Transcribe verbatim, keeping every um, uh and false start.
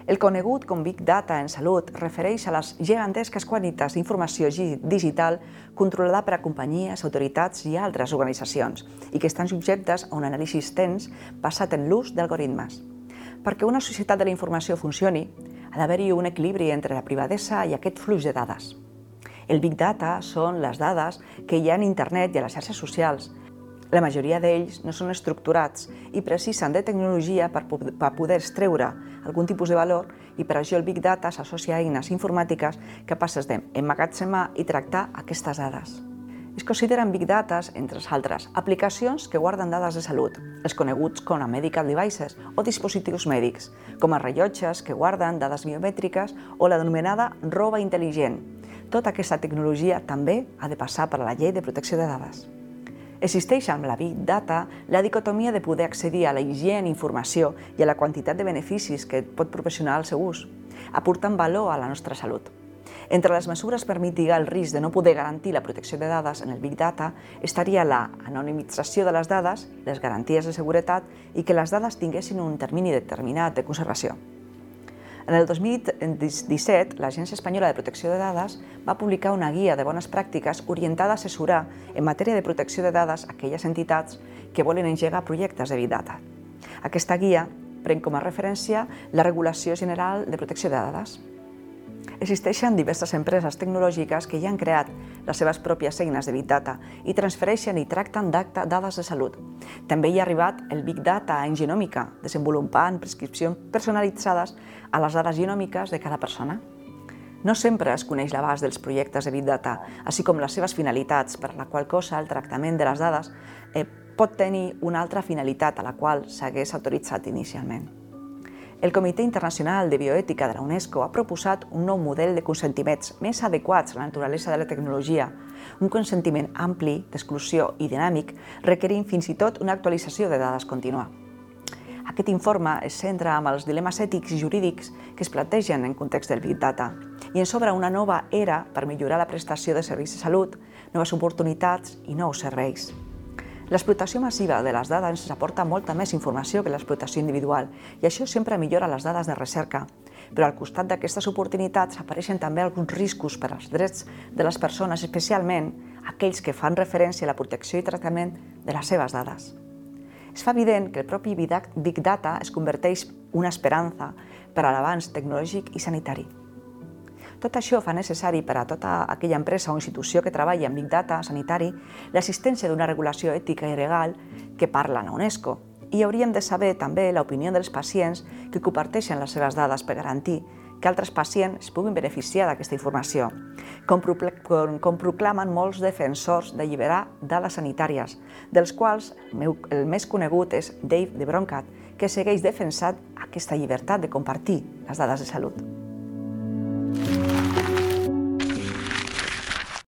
El conegut com Big Data en salut refereix a les gegantesques quantitats d'informació digital controlada per a companyies, autoritats i altres organitzacions i que estan subjectes a un anàlisi extens basat en l'ús d'algoritmes. Perquè una societat de la informació funcioni, ha d'haver-hi un equilibri entre la privadesa i aquest flux de dades. El Big Data són les dades que hi ha en internet i a les xarxes socials. La majoria d'ells no són estructurats i precisen de tecnologia per poder extreure algun tipus de valor i per això el Big Data s'associa a eines informàtiques capaces d'emmagatzemar i tractar aquestes dades. Es consideren Big Data, entre altres, aplicacions que guarden dades de salut, els coneguts com a medical devices o dispositius mèdics, com a rellotges que guarden dades biomètriques o la denominada roba intel·ligent. Tota aquesta tecnologia també ha de passar per la llei de protecció de dades. Existeix amb la Big Data la dicotomia de poder accedir a la higiene, informació i a la quantitat de beneficis que pot proporcionar el seu ús, aportant valor a la nostra salut. Entre les mesures per mitigar el risc de no poder garantir la protecció de dades en el Big Data estaria la anonimització de les dades, les garanties de seguretat i que les dades tinguessin un termini determinat de conservació. En el dos mil disset, l'Agència Espanyola de Protecció de Dades va publicar una guia de bones pràctiques orientada a assessorar en matèria de protecció de dades aquelles entitats que volen engegar projectes de Big Data. Aquesta guia pren com a referència la Regulació General de Protecció de Dades. Existeixen diverses empreses tecnològiques que ja han creat les seves pròpies eines de Big Data i transfereixen i tracten dades de salut. També hi ha arribat el Big Data en genòmica, desenvolupant prescripcions personalitzades a les dades genòmiques de cada persona. No sempre es coneix l'abast dels projectes de Big Data, així com les seves finalitats, per la qual cosa el tractament de les dades pot tenir una altra finalitat a la qual s'hagués autoritzat inicialment. El Comitè Internacional de Bioètica de la UNESCO ha proposat un nou model de consentiments més adequats a la naturalesa de la tecnologia, un consentiment ampli, d'exclusió i dinàmic, requerint fins i tot una actualització de dades contínua. Aquest informe es centra en els dilemes ètics i jurídics que es plantegen en context del Big Data i ens obre una nova era per millorar la prestació de serveis de salut, noves oportunitats i nous serveis. L'explotació massiva de les dades ens aporta molta més informació que l'explotació individual i això sempre millora les dades de recerca. Però al costat d'aquestes oportunitats apareixen també alguns riscos per als drets de les persones, especialment aquells que fan referència a la protecció i tractament de les seves dades. Es fa evident que el propi Big Data es converteix en una esperança per a l'avanç tecnològic i sanitari. Tot això fa necessari per a tota aquella empresa o institució que treballa en Big Data sanitari l'assistència d'una regulació ètica i legal que parla a la UNESCO i hauríem de saber també l'opinió dels pacients que comparteixen les seves dades per garantir que altres pacients es puguin beneficiar d'aquesta informació, com proclamen molts defensors d'alliberar dades sanitàries, dels quals el més conegut és Dave de Broncat, que segueix defensant aquesta llibertat de compartir les dades de salut.